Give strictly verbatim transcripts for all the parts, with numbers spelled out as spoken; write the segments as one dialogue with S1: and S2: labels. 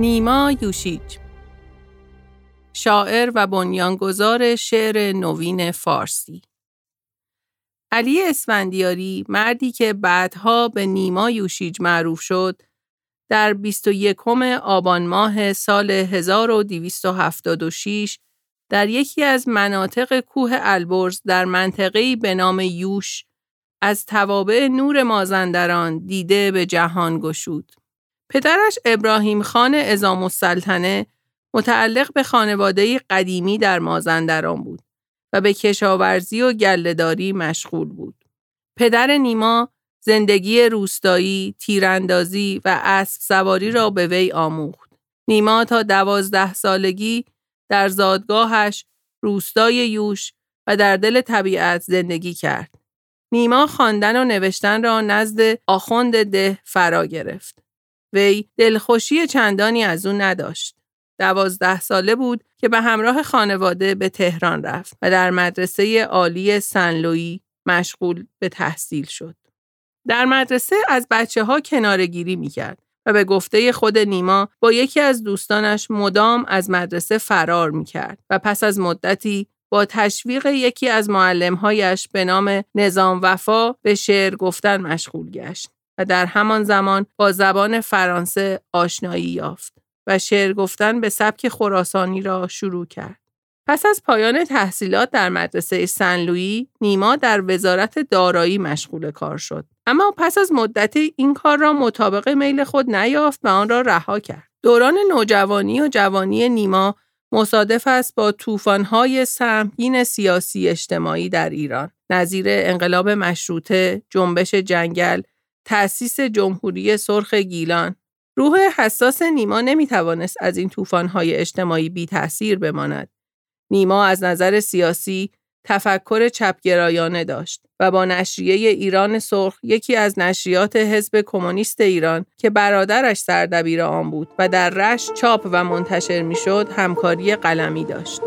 S1: نیما یوشیج، شاعر و بنیانگذار شعر نوین فارسی. علی اسفندیاری، مردی که بعدها به نیما یوشیج معروف شد، در بیست و یکم آبان ماه سال هزار و دویست و هفتاد و شش در یکی از مناطق کوه البرز در منطقه‌ای به نام یوش از توابع نور مازندران دیده به جهان گشود. پدرش ابراهیم خان عظام السلطنه متعلق به خانواده قدیمی در مازندران بود و به کشاورزی و گله‌داری مشغول بود. پدر نیما زندگی روستایی، تیراندازی و اسب سواری را به وی آموخت. نیما تا دوازده سالگی در زادگاهش روستای یوش و در دل طبیعت زندگی کرد. نیما خواندن و نوشتن را نزد آخوند ده فرا گرفت. وی دلخوشی چندانی از او نداشت. دوازده ساله بود که به همراه خانواده به تهران رفت و در مدرسه عالی سن لویی مشغول به تحصیل شد. در مدرسه از بچه‌ها کناره‌گیری می‌کرد و به گفته خود نیما با یکی از دوستانش مدام از مدرسه فرار می‌کرد و پس از مدتی با تشویق یکی از معلم‌هایش به نام نظام وفا به شعر گفتن مشغول گشت و در همان زمان با زبان فرانسه آشنایی یافت و شعر گفتن به سبک خراسانی را شروع کرد. پس از پایان تحصیلات در مدرسه سن لویی، نیما در وزارت دارایی مشغول کار شد. اما پس از مدتی این کار را مطابق میل خود نیافت و آن را رها کرد. دوران نوجوانی و جوانی نیما مصادف است با طوفان‌های سهمگین سیاسی اجتماعی در ایران، نظیر انقلاب مشروطه، جنبش جنگل، تأسیس جمهوری سرخ گیلان. روح حساس نیما نمی‌توانست از این طوفان‌های اجتماعی بی تأثیر بماند. نیما از نظر سیاسی تفکر چپگرایانه داشت و با نشریه ایران سرخ، یکی از نشریات حزب کمونیست ایران که برادرش سردبیر آن بود و در رشت چاپ و منتشر می‌شد، همکاری قلمی داشت.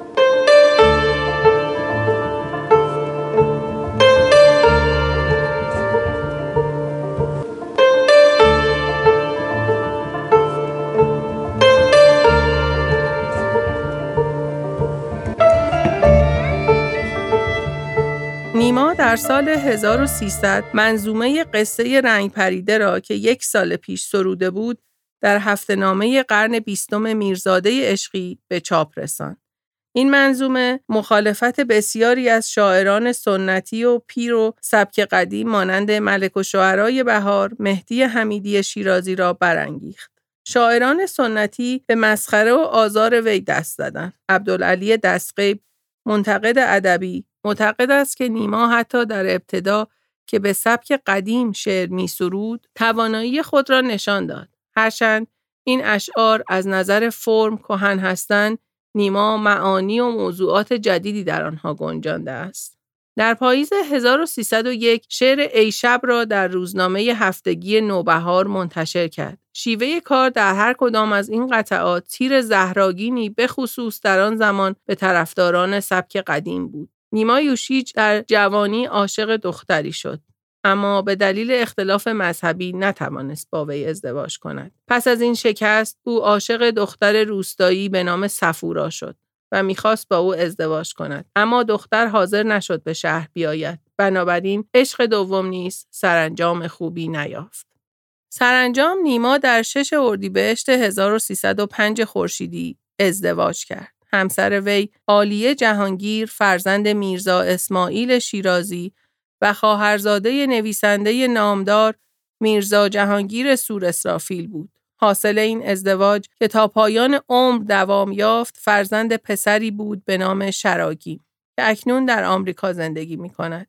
S1: نیما در سال هزار و سیصد منظومه قصه رنگ پریده را که یک سال پیش سروده بود در هفته‌نامه قرن بیستم میرزاده عشقی به چاپ رساند. این منظومه مخالفت بسیاری از شاعران سنتی و پیر و سبک قدیم مانند ملک الشعرای بهار، مهدی حمیدی شیرازی را برانگیخت. شاعران سنتی به مسخره و آزار وی دست زدند. عبدالعلی دستغیب، منتقد ادبی، معتقد است که نیما حتی در ابتدا که به سبک قدیم شعر می سرود، توانایی خود را نشان داد. هرچند این اشعار از نظر فرم کهن هستند، نیما معانی و موضوعات جدیدی در آنها گنجانده است. در پاییز هزار و سیصد و یک شعر ای شب را در روزنامه هفتگی نوبهار منتشر کرد. شیوه کار در هر کدام از این قطعات تیر زهرآگینی به خصوص در آن زمان به طرفداران سبک قدیم بود. نیما یوشیج در جوانی عاشق دختری شد، اما به دلیل اختلاف مذهبی نتوانست با وی ازدواج کند. پس از این شکست، او عاشق دختر روستایی به نام صفورا شد و میخواست با او ازدواج کند، اما دختر حاضر نشد به شهر بیاید. بنابراین عشق دوم نیز سرانجام خوبی نیافت. سرانجام نیما در شش اردیبهشت هزار و سیصد و پنج خورشیدی ازدواج کرد. همسر وی عالیه جهانگیر فرزند میرزا اسماعیل شیرازی و خواهرزاده نویسنده نامدار میرزا جهانگیر سور اسرافیل بود. حاصل این ازدواج که تا پایان عمر دوام یافت، فرزند پسری بود به نام شراگیم که اکنون در آمریکا زندگی می کند.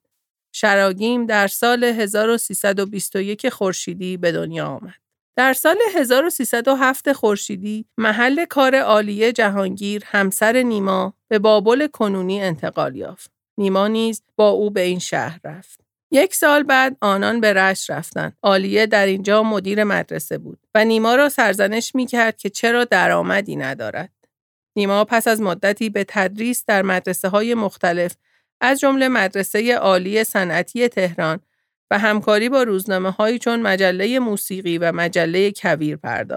S1: شراگیم در سال هزار و سیصد و بیست و یک خورشیدی به دنیا آمد. در سال هزار و سیصد و هفت خورشیدی محل کار عالیه جهانگیر، همسر نیما، به بابل کنونی انتقال یافت. نیما نیز با او به این شهر رفت. یک سال بعد آنان به رشت رفتند. عالیه در اینجا مدیر مدرسه بود و نیما را سرزنش می‌کرد که چرا درآمدی ندارد. نیما پس از مدتی به تدریس در مدرسه‌های مختلف از جمله مدرسه عالی صنعتی تهران و همکاری با روزنامه‌هایی چون مجله موسیقی و مجله کویر پرداخت.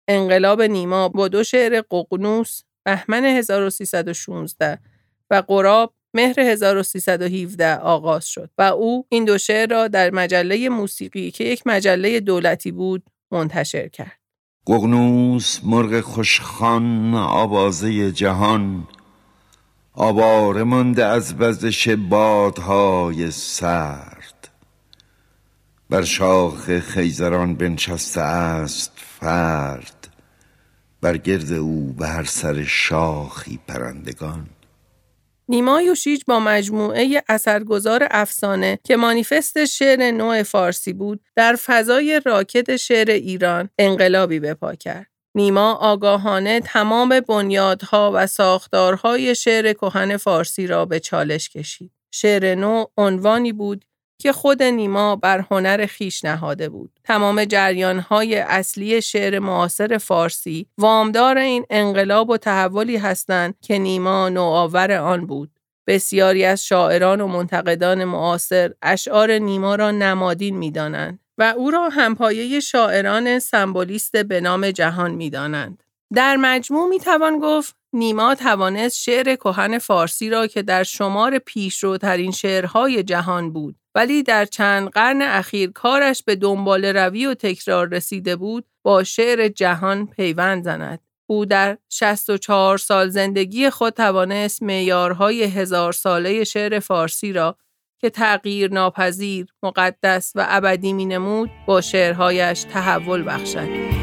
S1: انقلاب نیما با دو شعر ققنوس بهمن هزار و سیصد و شانزده و غراب مهر هزار و سیصد و هفده آغاز شد و او این دو شعر را در مجله موسیقی که یک مجله دولتی بود منتشر کرد.
S2: ققنوس مرغ خوشخوان آوازه جهان، آواره مانده از وزش بادهای سرد. بر شاخ خیزران بنشسته است فرد، بر گرد او به هر سر شاخی پرندگان.
S1: نیما یوشیج با مجموعه اثرگذار افسانه که مانیفست شعر نو فارسی بود، در فضای راکد شعر ایران انقلابی به پا کرد. نیما آگاهانه تمام بنیادها و ساختارهای شعر کهن فارسی را به چالش کشید. شعر نو عنوانی بود که خود نیما بر هنر خویش نهاده بود. تمام جریانهای اصلی شعر معاصر فارسی وامدار این انقلاب و تحولی هستند که نیما نوآور آن بود. بسیاری از شاعران و منتقدان معاصر اشعار نیما را نمادین می‌دانند و او را همپایه شاعران سمبولیست به نام جهان می‌دانند. در مجموع می‌توان گفت نیما توانست شعر کهن فارسی را که در شمار پیشروترین شعرهای جهان بود، ولی در چند قرن اخیر کارش به دنبال روی و تکرار رسیده بود، با شعر جهان پیوند زند. او در شصت و چهار سال زندگی خود توانست معیارهای هزار ساله شعر فارسی را که تغییر ناپذیر، مقدس و ابدی می نمود، با شعرهایش تحول بخشد.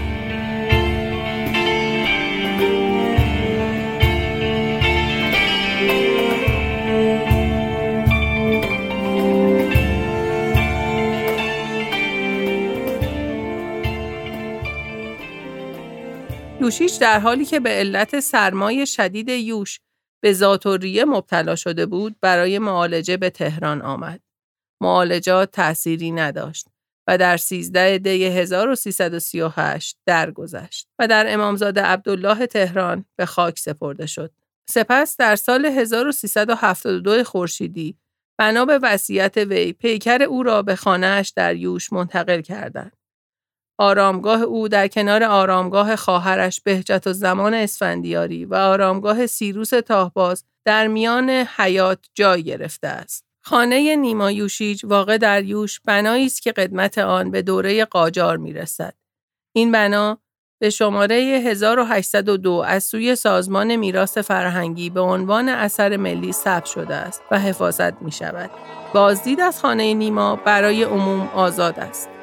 S1: یوشیج در حالی که به علت سرمای شدید یوش به ذات‌الریه مبتلا شده بود، برای معالجه به تهران آمد. معالجات تأثیری نداشت و در سیزده دی هزار و سیصد و سی و هشت درگذشت و در امامزاده عبدالله تهران به خاک سپرده شد. سپس در سال هزار و سیصد و هفتاد و دو خورشیدی بنا به وصیت وی پیکر او را به خانه‌اش در یوش منتقل کردند. آرامگاه او در کنار آرامگاه خواهرش بهجت الزمان اسفندیاری و آرامگاه سیروس تاهباز در میان حیات جای گرفته است. خانه نیما یوشیج واقع در یوش بنایی است که قدمت آن به دوره قاجار میرسد. این بنا به شماره هزار و هشتصد و دو از سوی سازمان میراث فرهنگی به عنوان اثر ملی ثبت شده است و حفاظت می شود. بازدید از خانه نیما برای عموم آزاد است.